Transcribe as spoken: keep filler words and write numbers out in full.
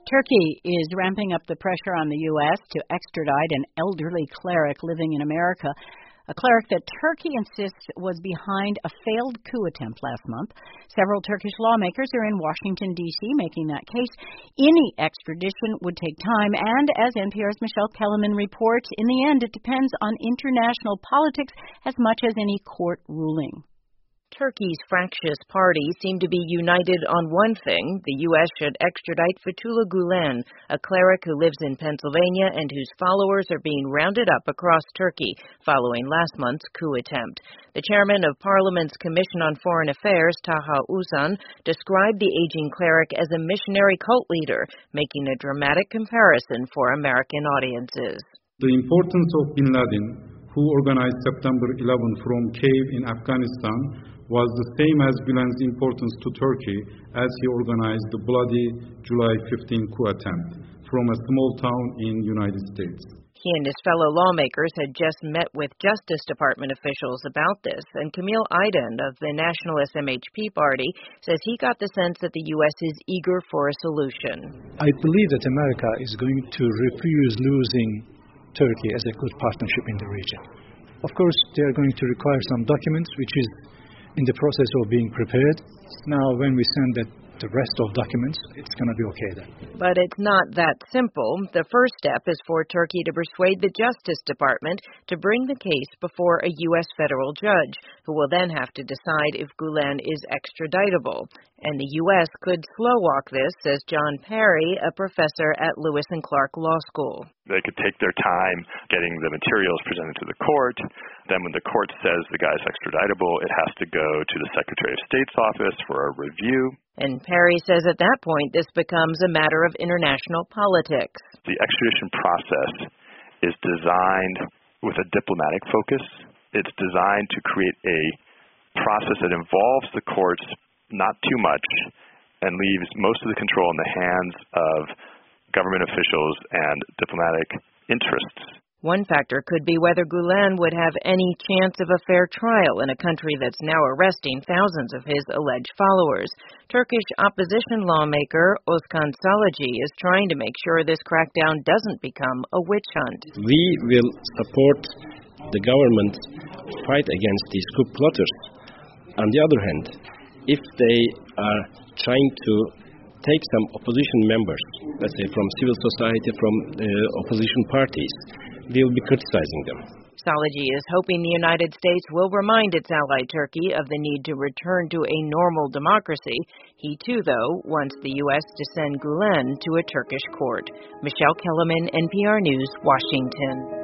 Turkey is ramping up the pressure on the U S to extradite an elderly cleric living in America, a cleric that Turkey insists was behind a failed coup attempt last month. Several Turkish lawmakers are in Washington, D C making that case. Any extradition would take time, and as N P R's Michelle Kellerman reports, in the end it depends on international politics as much as any court ruling. Turkey's fractious party seemed to be united on one thing: the U S should extradite Fethullah Gulen, a cleric who lives in Pennsylvania and whose followers are being rounded up across Turkey following last month's coup attempt. The chairman of Parliament's Commission on Foreign Affairs, Taha Uzan, described the aging cleric as a missionary cult leader, making a dramatic comparison for American audiences. The importance of bin Laden, who organized September eleventh from cave in Afghanistan, was the same as Gülen's importance to Turkey as he organized the bloody July fifteenth coup attempt from a small town in the United States. He and his fellow lawmakers had just met with Justice Department officials about this, and Camille Iden of the National S M H P party says he got the sense that the U S is eager for a solution. I believe that America is going to refuse losing Turkey as a good partnership in the region. Of course, they are going to require some documents, which is in the process of being prepared. Now, when we send that, the rest of documents, it's going to be okay then. But it's not that simple. The first step is for Turkey to persuade the Justice Department to bring the case before a U S federal judge, who will then have to decide if Gulen is extraditable. And the U S could slow walk this, says John Perry, a professor at Lewis and Clark Law School. They could take their time getting the materials presented to the court. Then when the court says the guy's extraditable, it has to go to the Secretary of State's office for a review. And Perry says at that point this becomes a matter of international politics. The extradition process is designed with a diplomatic focus. It's designed to create a process that involves the courts not too much and leaves most of the control in the hands of government officials and diplomatic interests. One factor could be whether Gulen would have any chance of a fair trial in a country that's now arresting thousands of his alleged followers. Turkish opposition lawmaker Özkan Salici is trying to make sure this crackdown doesn't become a witch hunt. We will support the government's fight against these coup plotters. On the other hand, if they are trying to take some opposition members, let's say from civil society, from uh, opposition parties, we will be criticizing them. Salici is hoping the United States will remind its ally Turkey of the need to return to a normal democracy. He too, though, wants the U S to send Gulen to a Turkish court. Michelle Kellerman, N P R News, Washington.